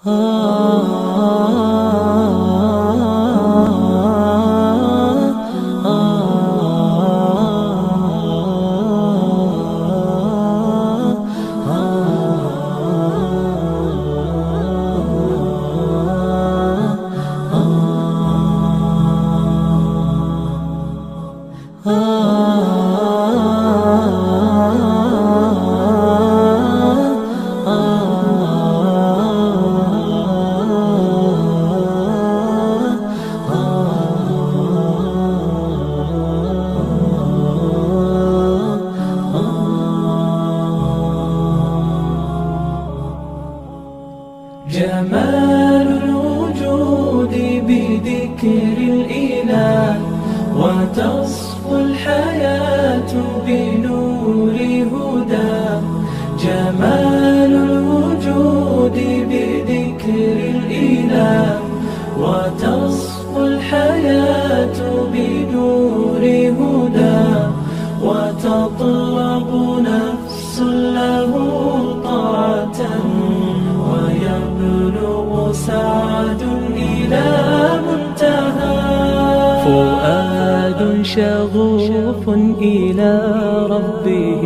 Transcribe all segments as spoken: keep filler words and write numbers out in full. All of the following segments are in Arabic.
جمال الوجود بذكر الإله، وتصفو الحياة بنور هداه. جمال الوجود بذكر الإله، وتصفو الحياة بنور هداه. وتطلب نفس له طاعة، ويبلغ سعد إلى منتهى. فؤاد شغوف إلى ربه،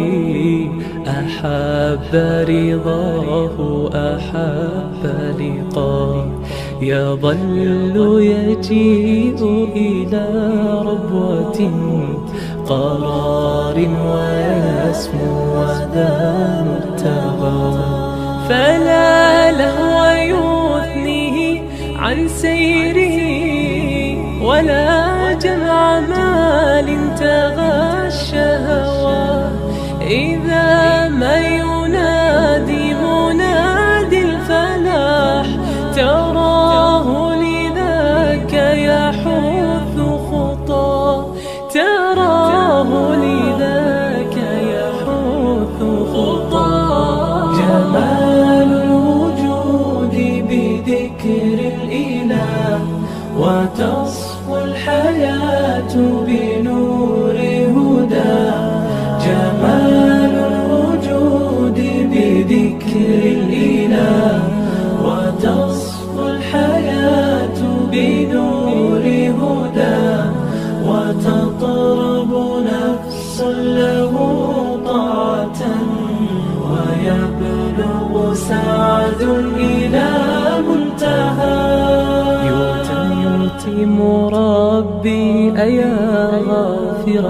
أحب رضاه أحب لقاه. يظل يجيء إلى ربوة قرار، ويسمو وذا مرتغى. فلا لهو يثنيه عن سيره، ولا جمع مال تغى الشهوى. إذا ما ينادي منادي الفلاح، تراه لذاك يحث خطاه. تراه لذاك يحث خطاه. جمال الوجود بذكر الإله، وتصفو الحياة بنور هداه. جمال الوجود بذكر الإله، وتصفو الحياة بنور هداه. وتطرب نفس له طاعة، ويبلغ سعد إلى منتهى. يتم ربي أيا غافرا،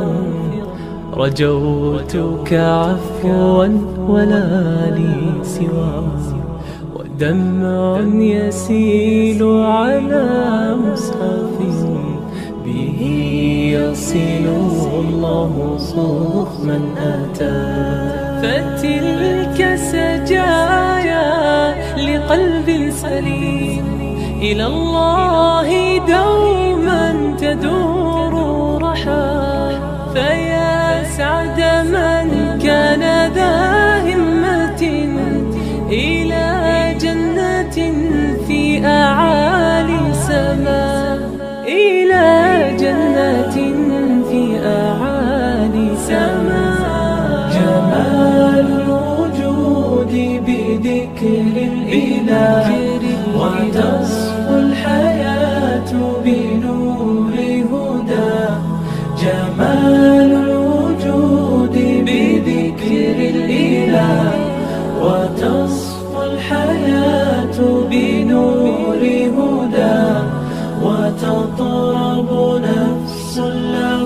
رجوتك عفوا ولا لي سوى. ودمع يسيل على مصحف، به يصل الله صوف من أتى. فتلك سجايا لقلب سليم، إلى الله دوما تدور رحى. فيا سعد من كان ذا همة، إلى جنة في أعالي سماء. إلى جنة في أعالي سماء. جمال الوجود بذكر الإله، وتصفو الحياة بنور هداه. جمال الوجود بذكر الإله، وتصفو الحياة بنور هداه. وتطرب نفس